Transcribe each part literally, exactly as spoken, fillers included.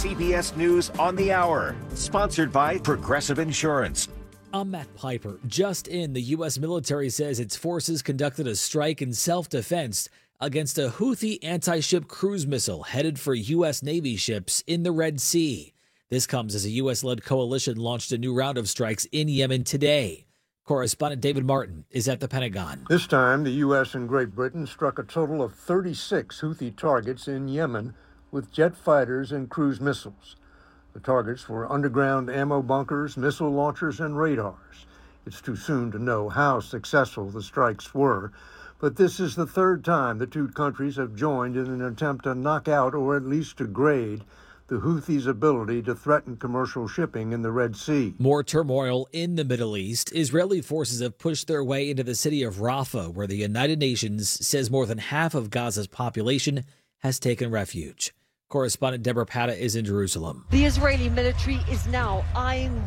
C B S News on the Hour, sponsored by Progressive Insurance. I'm Matt Piper. Just in, the U S military says its forces conducted a strike in self-defense against a Houthi anti-ship cruise missile headed for U S Navy ships in the Red Sea. This comes as a U S-led coalition launched a new round of strikes in Yemen today. Correspondent David Martin is at the Pentagon. This time, the U S and Great Britain struck a total of thirty-six Houthi targets in Yemen with jet fighters and cruise missiles. The targets were underground ammo bunkers, missile launchers, and radars. It's too soon to know how successful the strikes were, but this is the third time the two countries have joined in an attempt to knock out or at least degrade the Houthis' ability to threaten commercial shipping in the Red Sea. More turmoil in the Middle East. Israeli forces have pushed their way into the city of Rafah, where the United Nations says more than half of Gaza's population has taken refuge. Correspondent Deborah Patta is in Jerusalem. The Israeli military is now eyeing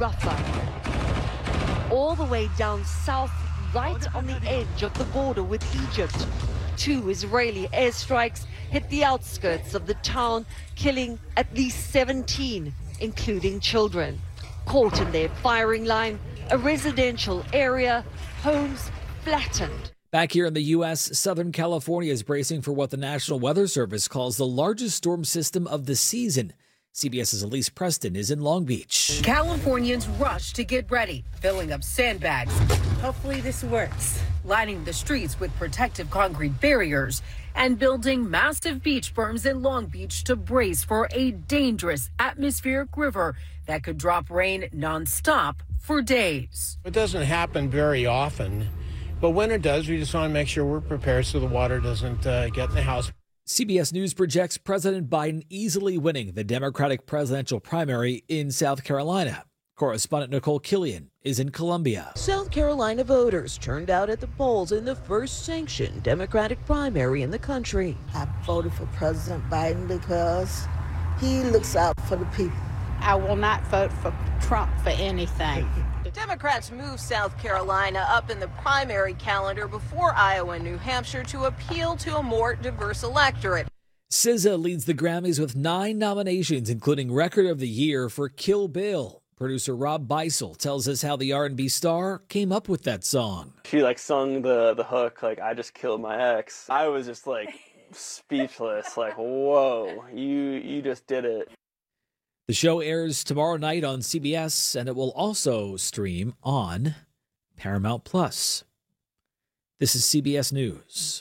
Rafah, all the way down south, right on the edge of the border with Egypt. Two Israeli airstrikes hit the outskirts of the town, killing at least seventeen, including children. Caught in their firing line, a residential area, homes flattened. Back here in the U S, Southern California is bracing for what the National Weather Service calls the largest storm system of the season. CBS's Elise Preston is in Long Beach. Californians rush to get ready, filling up sandbags. Hopefully this works. Lining the streets with protective concrete barriers and building massive beach berms in Long Beach to brace for a dangerous atmospheric river that could drop rain nonstop for days. It doesn't happen very often, but when it does, we just want to make sure we're prepared so the water doesn't uh, get in the house. C B S News projects President Biden easily winning the Democratic presidential primary in South Carolina. Correspondent Nicole Killian is in Columbia. South Carolina voters turned out at the polls in the first sanctioned Democratic primary in the country. I voted for President Biden because he looks out for the people. I will not vote for Trump for anything. Democrats moved South Carolina up in the primary calendar before Iowa and New Hampshire to appeal to a more diverse electorate. S Z A leads the Grammys with nine nominations, including Record of the Year for Kill Bill. Producer Rob Beisel tells us how the R and B star came up with that song. She like sung the the hook like I just killed my ex. I was just like speechless, like whoa, you you just did it. The show airs tomorrow night on C B S, and it will also stream on Paramount Plus. This is C B S News.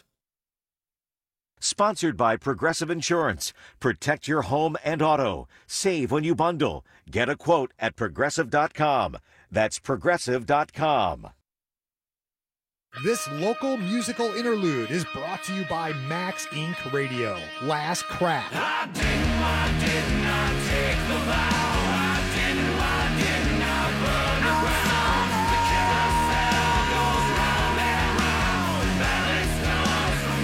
Sponsored by Progressive Insurance. Protect your home and auto. Save when you bundle. Get a quote at progressive dot com. That's progressive dot com. This local musical interlude is brought to you by Max Incorporated. Radio. Last Crack. I didn't, I did not take the vow. I didn't, I did not burn the ground. The carousel goes round and round. Balance comes from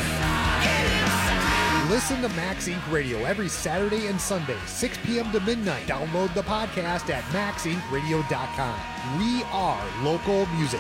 inside. Listen to Max Incorporated. Radio every Saturday and Sunday, six p.m. to midnight. Download the podcast at max inc radio dot com. We are local music.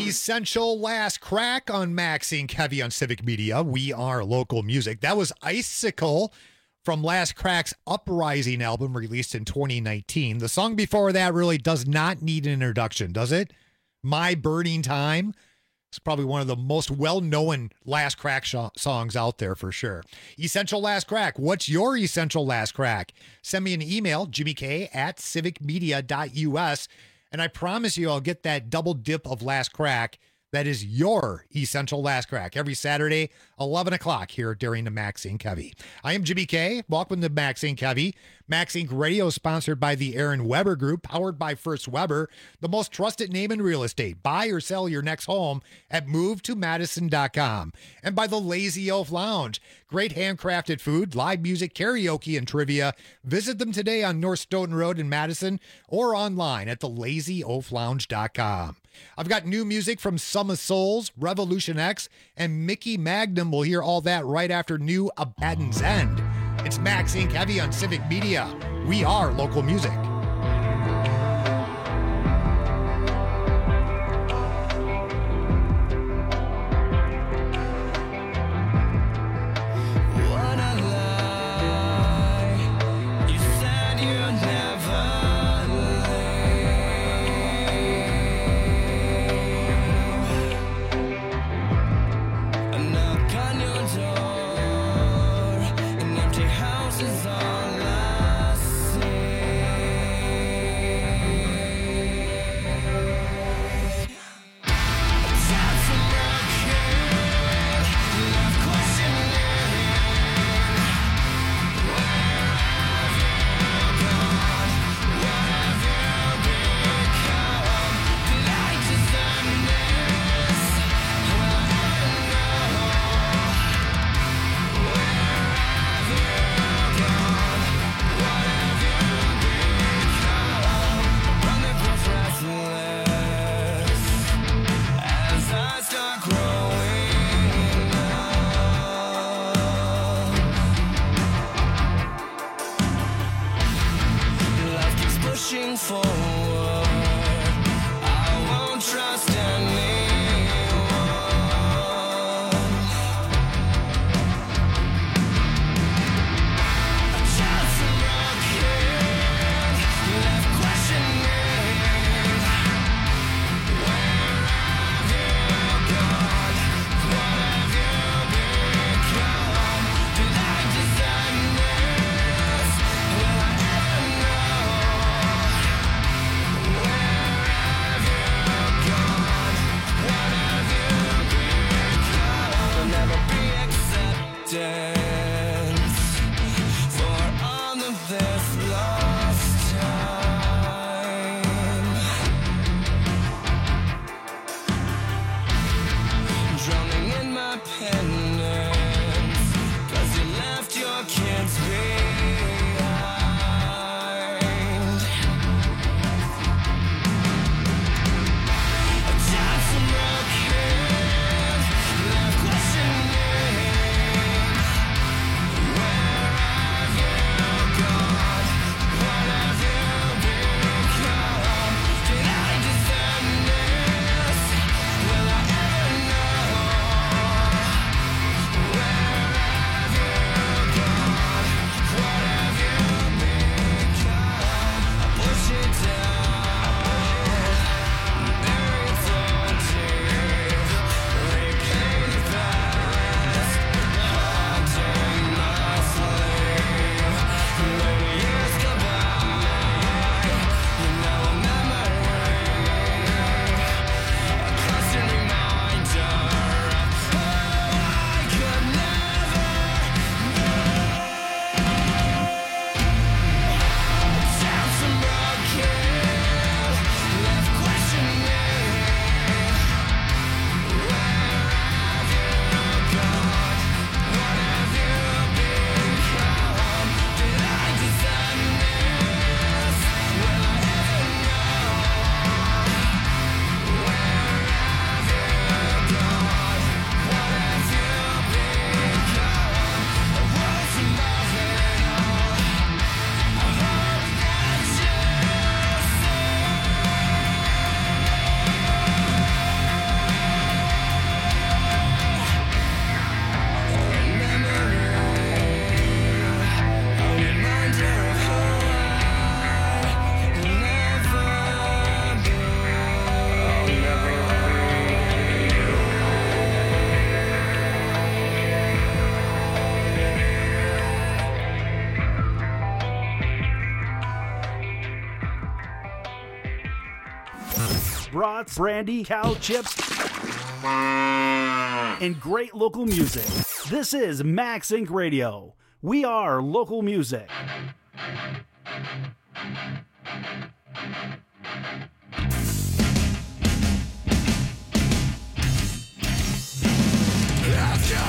Essential Last Crack on Maxine Kevy on Civic Media. We are local music. That was Icicle from Last Crack's Uprising album released in twenty nineteen. The song before that really does not need an introduction, does it? My Burning Time. It's probably one of the most well-known Last Crack sh- songs out there for sure. Essential Last Crack. What's your Essential Last Crack? Send me an email, Jimmy K at civic media dot U S, and I promise you I'll get that double dip of Last Crack. That is your Essential Last Crack every Saturday, eleven o'clock here during the Max Inc Kevy. I am Jimmy K. Welcome to Max Inc Kevy. Max Inc Radio is sponsored by the Aaron Weber Group, powered by First Weber, the most trusted name in real estate. Buy or sell your next home at move to madison dot com. And by the Lazy Oaf Lounge. Great handcrafted food, live music, karaoke, and trivia. Visit them today on North Stoughton Road in Madison or online at the lazy oaf lounge dot com. I've got new music from Sum of Souls, Revolution X, and Mickey Magnum. We'll hear all that right after New Abaddon's End. It's Max Inc Heavy on Civic Media. We are local music. brats, brandy, cow chips, and great local music. This is Max Inc Radio. We are local music. Let's go!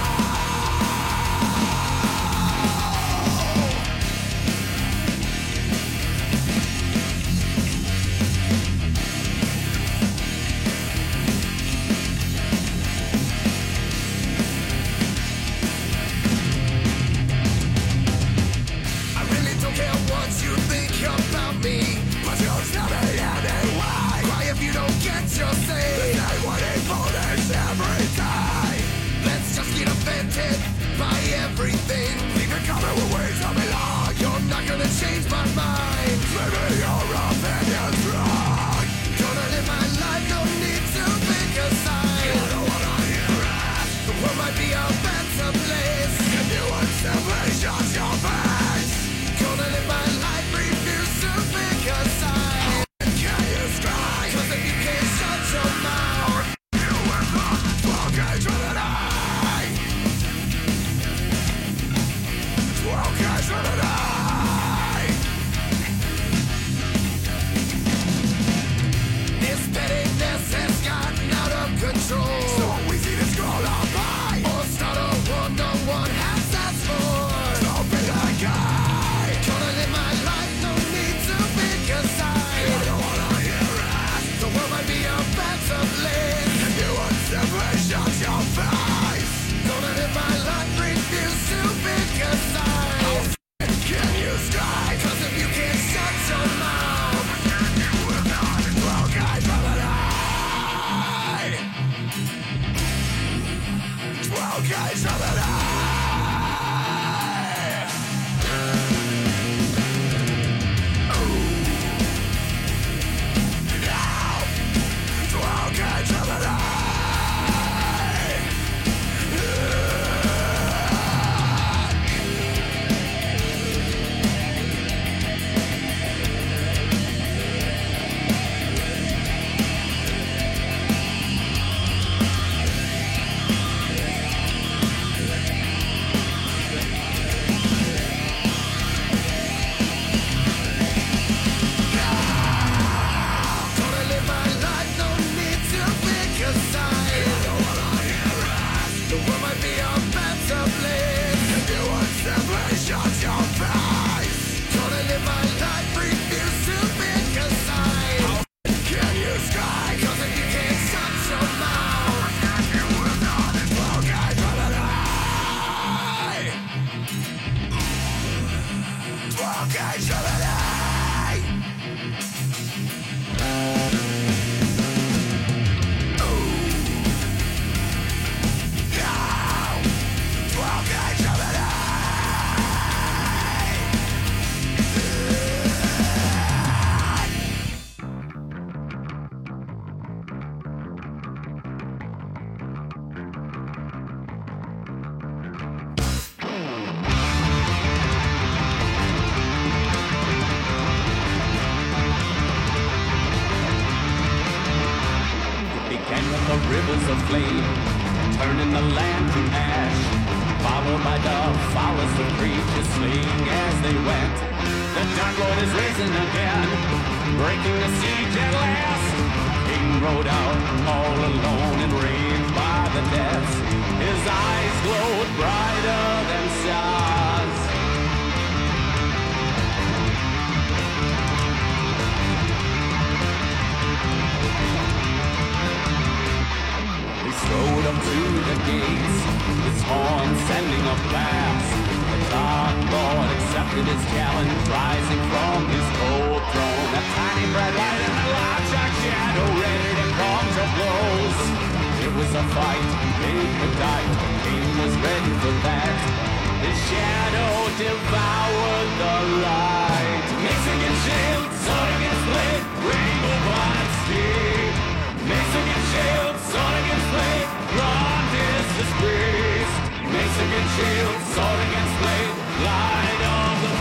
Change my mind. Maybe your opinion's wrong. Gonna live my life, no need to pick a side. You don't wanna hear it. The world might be a better place if you would simply shut your face. Gonna live my life, refuse to pick a side. Can you scry? Cause if you can't shut your mouth, you will not fucking through the night. Okay, through the night. Control. So easy to scroll on by or start a war no one has asked for. Don't be that guy. Gonna live my life, no need to pick a side. I don't wanna hear it. The world might be a better place if you would simply shut your face. Gonna live my life, refuse to pick a side. Oh, f- can you strike? Cause if you can't shut your mouth, you will not well guide from the night. twelve guys of the night. Ooh. Now, twelve guys of the night.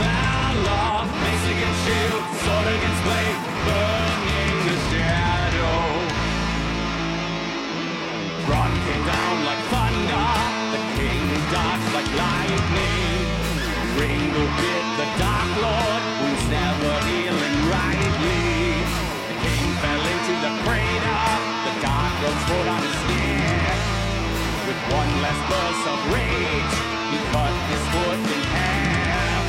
Sword against blade, burning the shadow. Dark Lord was never healing rightly. The king fell into the crater. The Dark Lord swore on his neck. With one last burst of rage, he cut his foot in half.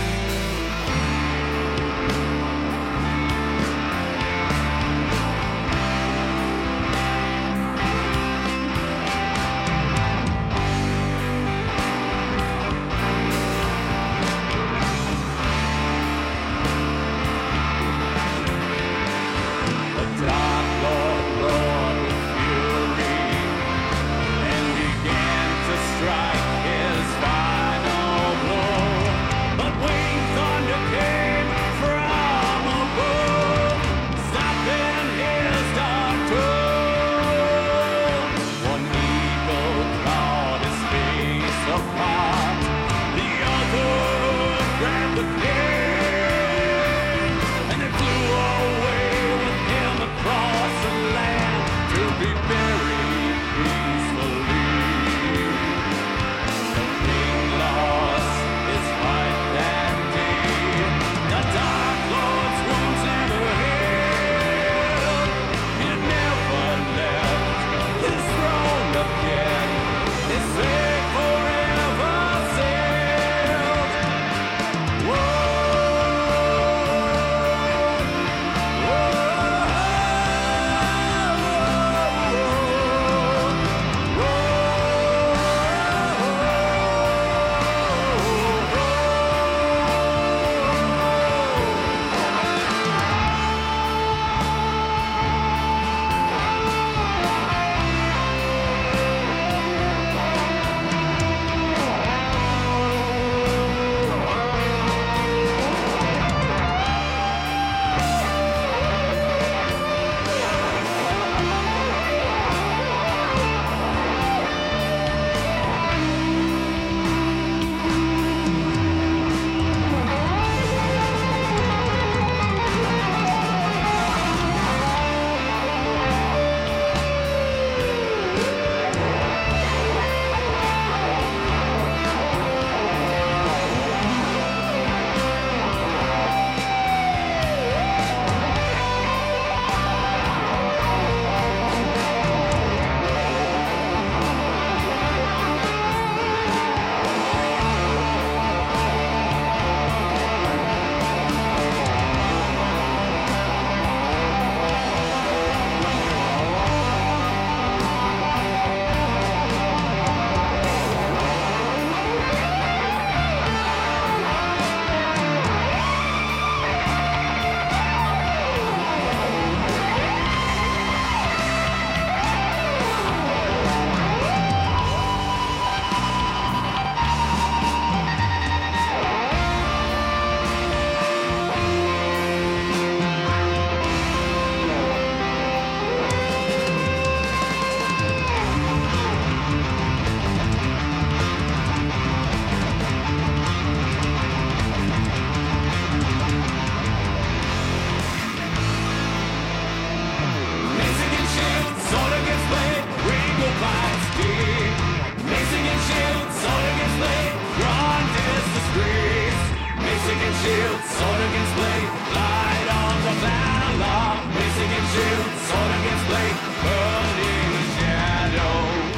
The Dark Lord roared with fury and began to strike his final blow. But winged thunder came from above, stopping his dark throne. One eagle clawed his face apart, the other grabbed the king, and they flew away with him across the land to be buried peacefully. The king lost his fight that day. The Dark Lord's wounds never healed. He never left his throne again. His fate forever sealed. Shield, sword against blade, light on the valor. Mace against shield, sword against blade, burning shadow.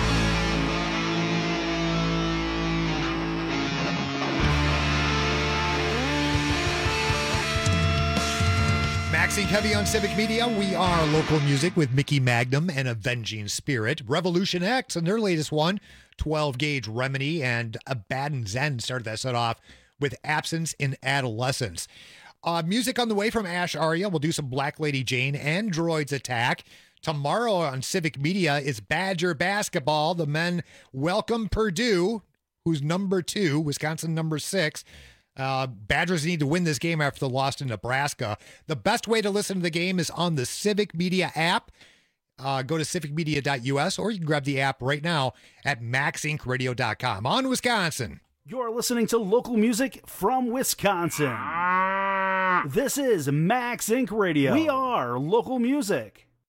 Maxing Heavy on Civic Media. We are local music with Mickey Magnum and Avenging Spirit. Revolution X and their latest one, twelve gauge Remedy, and Abaddon Zen started that set off with Absence in Adolescence. Uh, music on the way from Ash Arya. We'll do some Black Lady Jane and Droids Attack. Tomorrow on Civic Media is Badger Basketball. The men welcome Purdue, who's number two, Wisconsin number six. Uh, Badgers need to win this game after the loss to Nebraska. The best way to listen to the game is on the Civic Media app. Uh, go to civic media dot u s, or you can grab the app right now at max inc radio dot com. On Wisconsin. You're listening to local music from Wisconsin. This is Max Inc Radio. We are local music.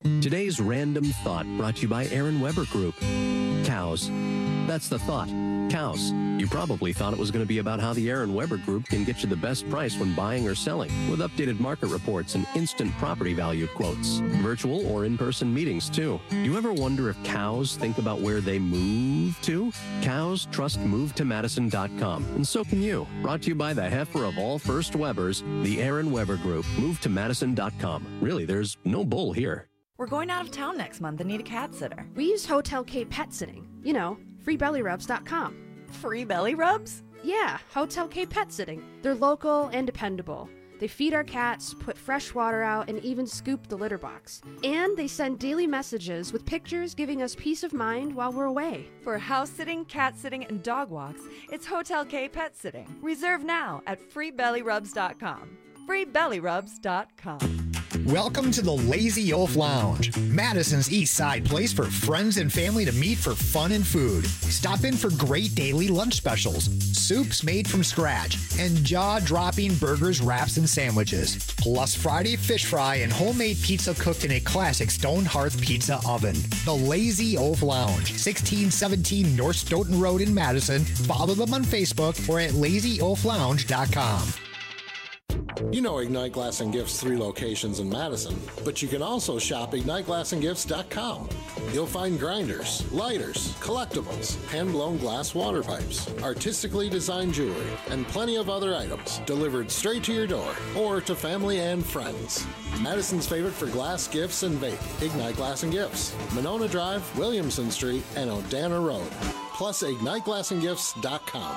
Today's Random Thought brought to you by Aaron Weber Group. Cows. That's the thought. Cows. You probably thought it was going to be about how the Aaron Weber Group can get you the best price when buying or selling, with updated market reports and instant property value quotes. Virtual or in-person meetings, too. Do you ever wonder if cows think about where they move to? Cows trust move to madison dot com, and so can you. Brought to you by the heifer of all first Webers, the Aaron Weber Group. move to madison dot com. Really, there's no bull here. We're going out of town next month and need a cat sitter. We use Hotel K Pet Sitting. You know, free belly rubs dot com. Free belly rubs? Yeah, Hotel K Pet Sitting. They're local and dependable. They feed our cats, put fresh water out, and even scoop the litter box. And they send daily messages with pictures giving us peace of mind while we're away. For house sitting, cat sitting, and dog walks, it's Hotel K Pet Sitting. Reserve now at free belly rubs dot com. free belly rubs dot com. Welcome to the Lazy Oaf Lounge, Madison's East Side place for friends and family to meet for fun and food. Stop in for great daily lunch specials, soups made from scratch, and jaw-dropping burgers, wraps, and sandwiches. Plus Friday fish fry and homemade pizza cooked in a classic stone hearth pizza oven. The Lazy Oaf Lounge, sixteen seventeen North Stoughton Road in Madison. Follow them on Facebook or at lazy oaf lounge dot com. You know Ignite Glass and Gifts' three locations in Madison, but you can also shop ignite glass and gifts dot com. You'll find grinders, lighters, collectibles, hand-blown glass water pipes, artistically designed jewelry, and plenty of other items delivered straight to your door or to family and friends. Madison's favorite for glass, gifts, and vape, Ignite Glass and Gifts, Monona Drive, Williamson Street, and Odana Road. Plus ignite glass and gifts dot com.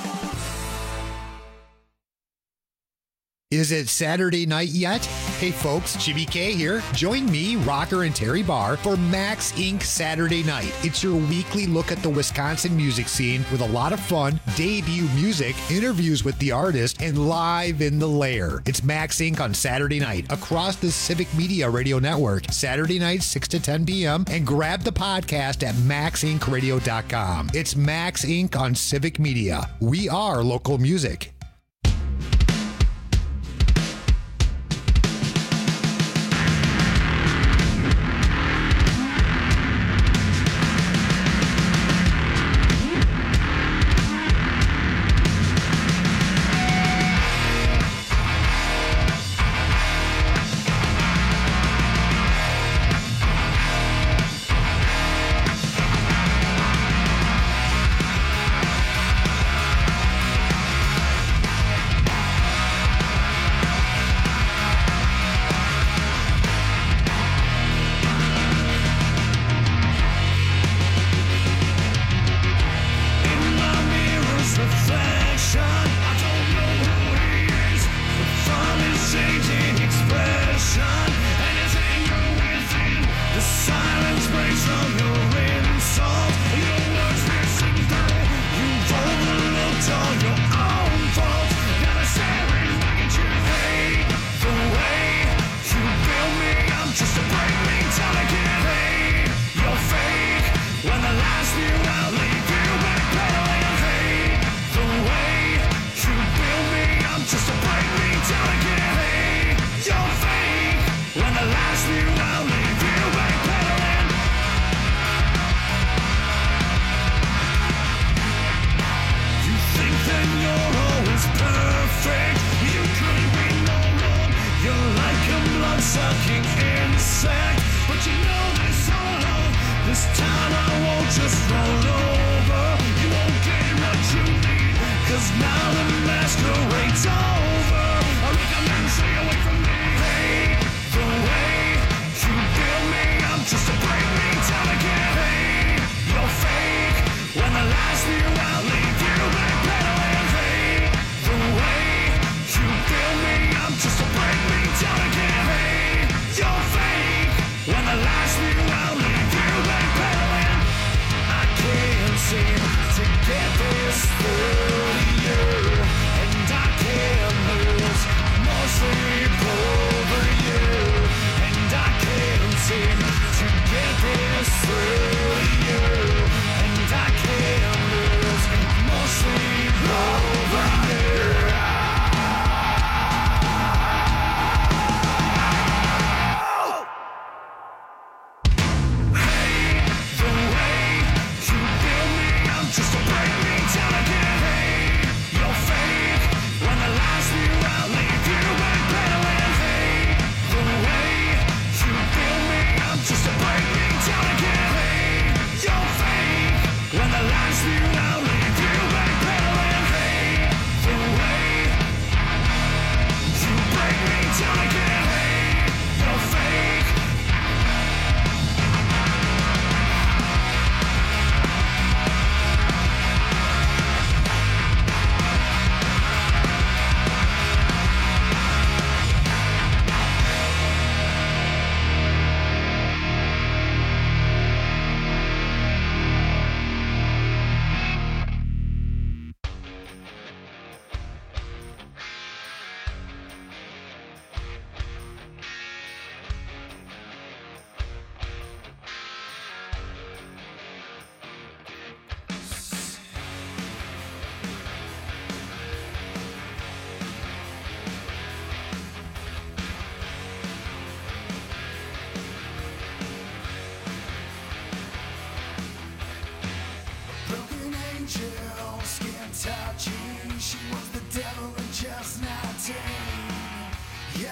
Is it Saturday night yet? Hey folks, Jimmy K here. Join me, Rocker, and Terry Barr for Max Incorporated Saturday Night. It's your weekly look at the Wisconsin music scene with a lot of fun, debut music, interviews with the artist, and live in the lair. It's Max Incorporated on Saturday night across the Civic Media Radio Network, Saturday nights six to ten p.m. and grab the podcast at max inc radio dot com. It's Max Incorporated on Civic Media. We are local music.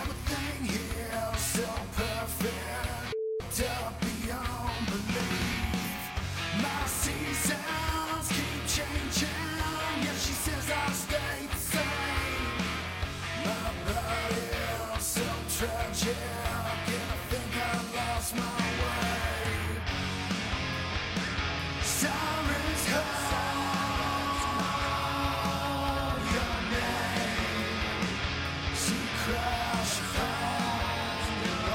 Everything here so perfect, up beyond belief. My seasons keep changing. Yeah, she says I'll stay the same. My body is so tragic, and I think I lost my way. Sirens call your name. She crash on your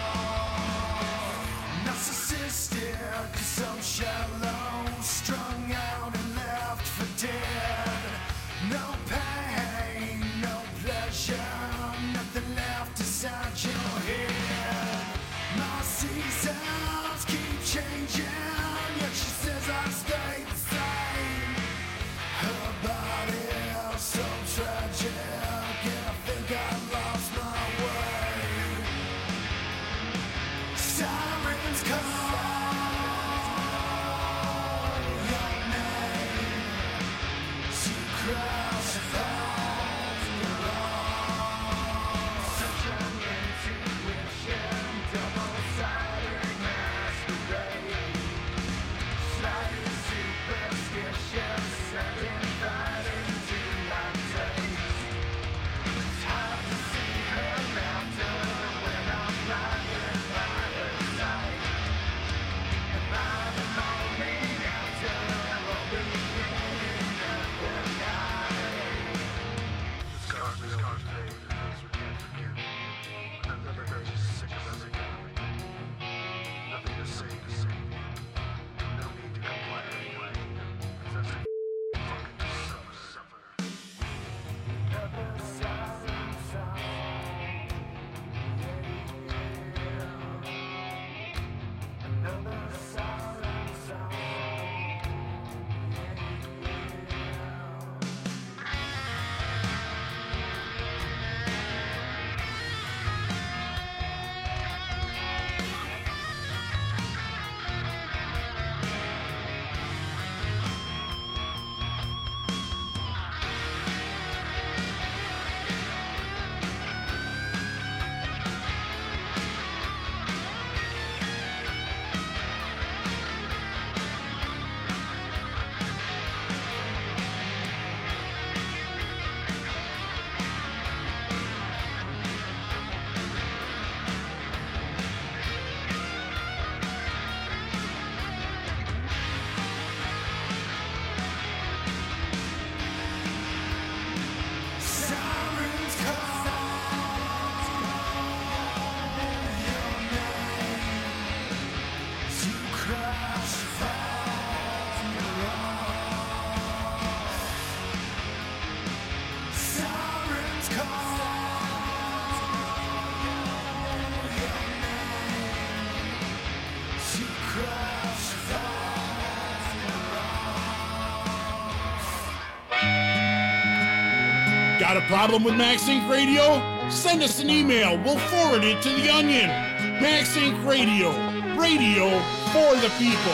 own. Narcissistic, so shallow, strung out and left for dead. No pain, no pleasure, nothing left inside your head. My seasons keep changing, yet she says I stay the same. Her body is so tragic, and I think I lost my way. Sirens call your name. She cries on your own. Such an intuition, double-sided masquerade. Slightly superstitious, setting fire into my taste. It's hard to see her laughter when I'm blinded by her sight. Am I the morning after or beginning of the night? The scars we all made, the things we can't forget. I've never heard you sick of us again. Nothing to say to say. No need to comply anyway. 'Cause that's a fucking suffer, suffer. Another siren song. Another siren song. Sirens call your name. You crash on your own. Sirens call your name. You crash on your own. Got a problem with MaxInc Radio? Send us an email. We'll forward it to The Onion. MaxInc Radio. Radio for the people.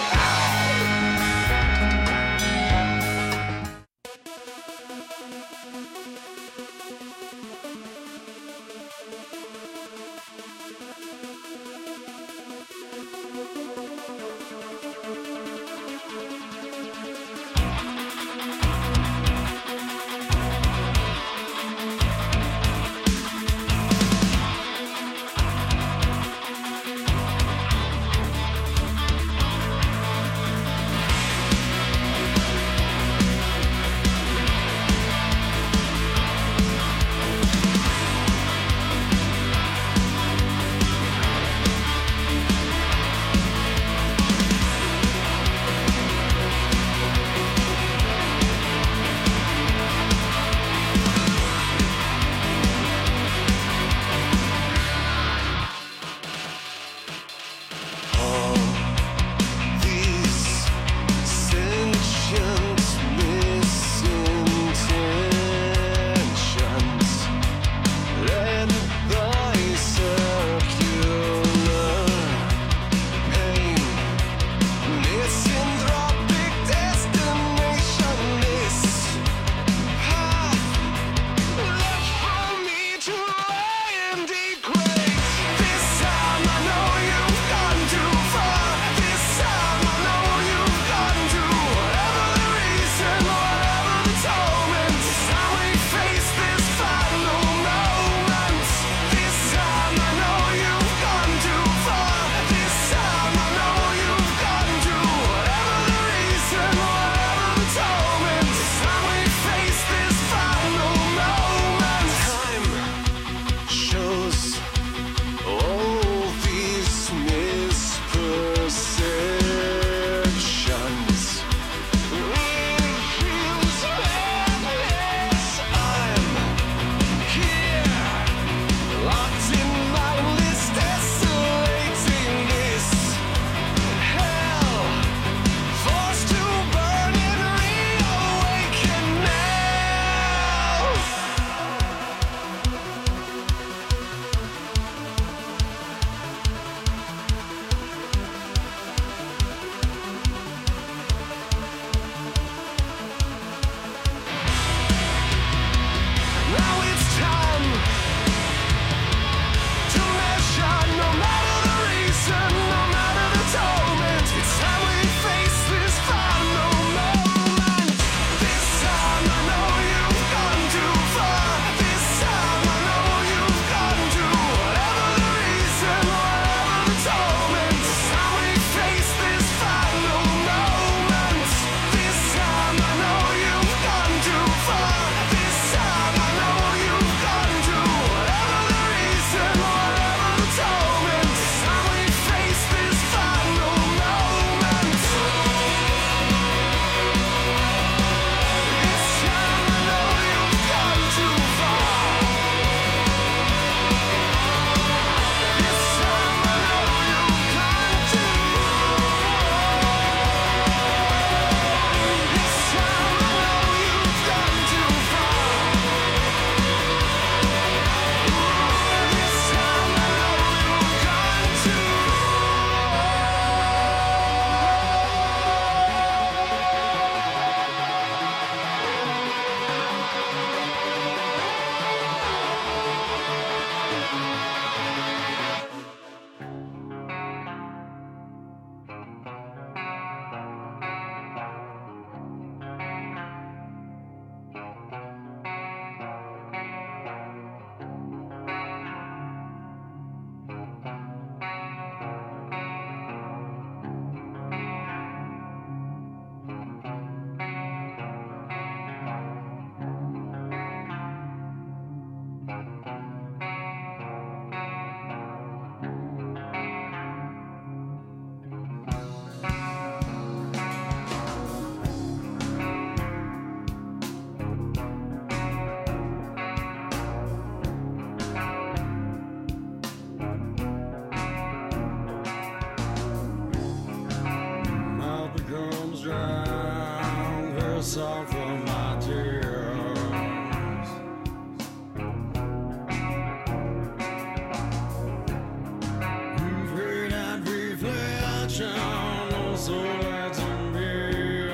ocean, so let's be,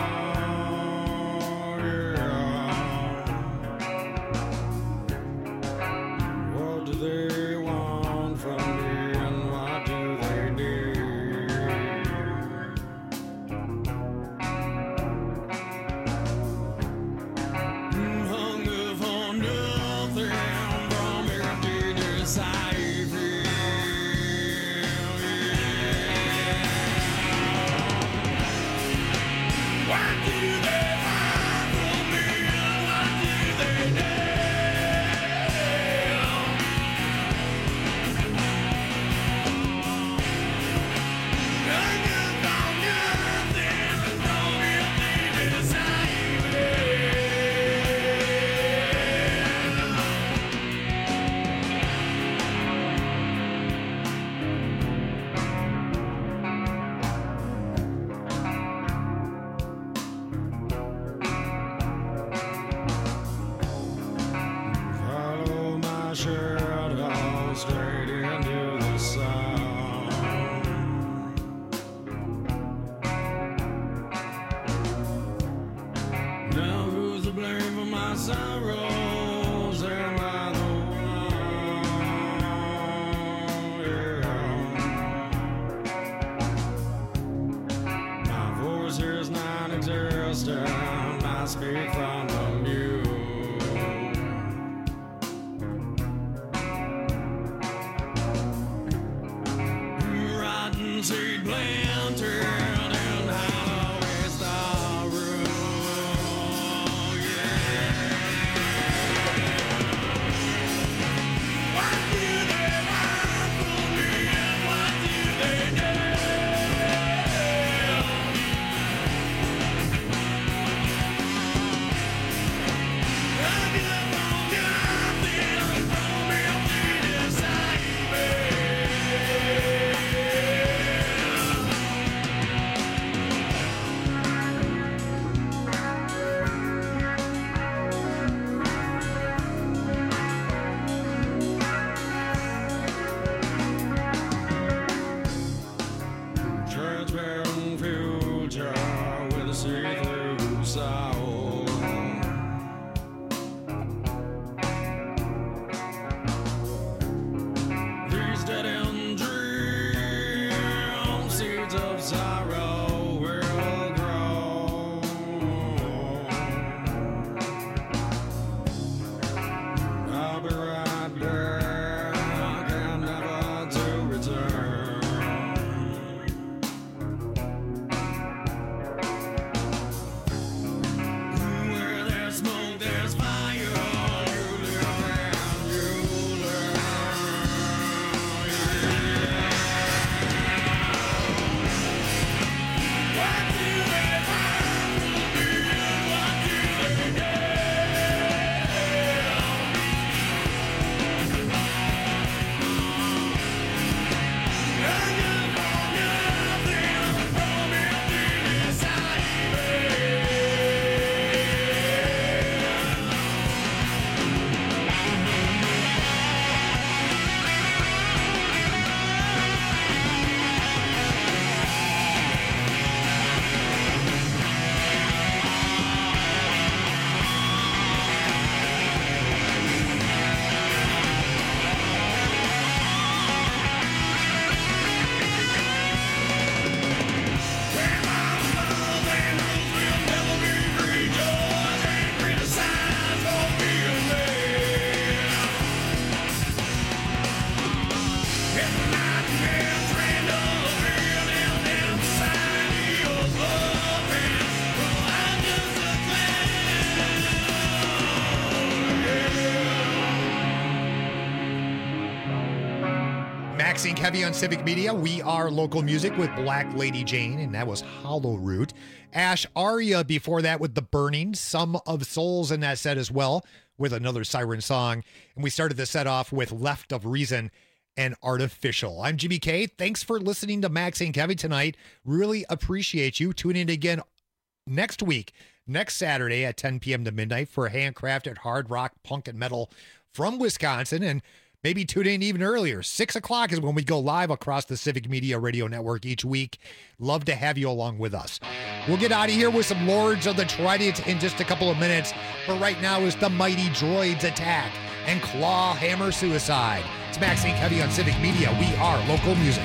yeah. What do they want from me and what do they need? Hunger for nothing from empty desire. Follow my shadow straight into the sun. Now who's to blame for my sorrows? Am I the one? Yeah. My voice is non-existent. I speak from the mute. Rotten seed planted in Holloway Star Room. What do they want from me and what do they need? I get on nothing from empty desire. Transparent future with a see-through soul. These dead-end dreams, seeds of sorrow will grow. I'll be right back and never to return. Where there's smoke, there's fire. You live and you learn. What do they want from me and what do they need? I get nothing from empty desire. Maxine Kevy on Civic Media. We are local music with Black Lady Jane, and that was Hollow Root. Ash Arya before that with The Burning. Some of Souls in that set as well with another Siren song. And we started the set off with Left of Reason and Artificial. I'm Jimmy K. Thanks for listening to Maxine Kevy tonight. Really appreciate you tuning in again next week, next Saturday at ten p.m. to midnight for handcrafted hard rock, punk, and metal from Wisconsin. And maybe tune in even earlier. Six o'clock is when we go live across the Civic Media Radio Network each week. Love to have you along with us. We'll get out of here with some Lords of the Trident in just a couple of minutes. But right now is the Mighty Droids Attack and Claw Hammer Suicide. It's Max Saint Heavy on Civic Media. We are local music.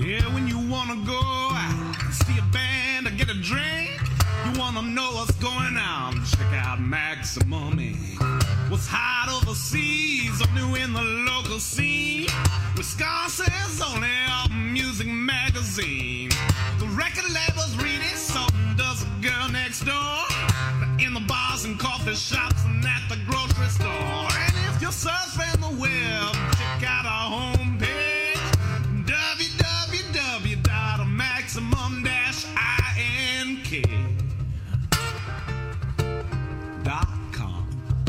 Yeah, when you wanna go out, see a band or get a drink, you wanna know what's going on, check out Maximum Ink. What's hot overseas or new in the local scene, Wisconsin's only album music magazine. The record labels read it, so does the girl next door. In the bars and coffee shops and at the grocery store. And if you're surfing the web, check out our homepage, w w w dot maximum dash ink dot com.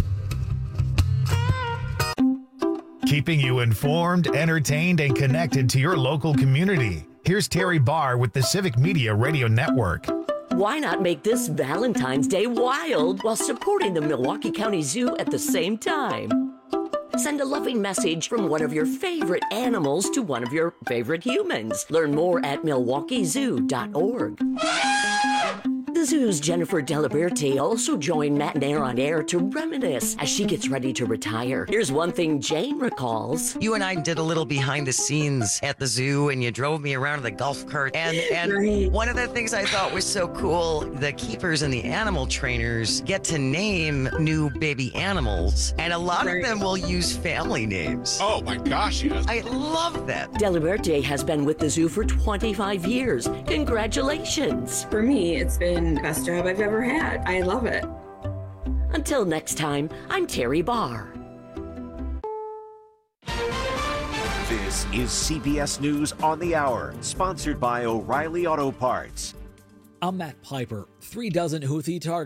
Keeping you informed, entertained, and connected to your local community. Here's Terry Barr with the Civic Media Radio Network. Why not make this Valentine's Day wild while supporting the Milwaukee County Zoo at the same time? Send a loving message from one of your favorite animals to one of your favorite humans. Learn more at milwaukee zoo dot org. The Zoo's Jennifer Deliberte also joined Matt and Air on Air to reminisce as she gets ready to retire. Here's one thing Jane recalls. You and I did a little behind the scenes at the zoo, and you drove me around in the golf cart. And, and Right. one of the things I thought was so cool, the keepers and the animal trainers get to name new baby animals, and a lot Right. of them will use family names. Oh my gosh, yes. I love that. Deliberte has been with the zoo for twenty-five years. Congratulations. For me, it's been the best job I've ever had. I love it. Until next time, I'm Terry Barr. This is C B S News on the Hour, sponsored by O'Reilly Auto Parts. I'm Matt Piper. Three dozen Houthi targets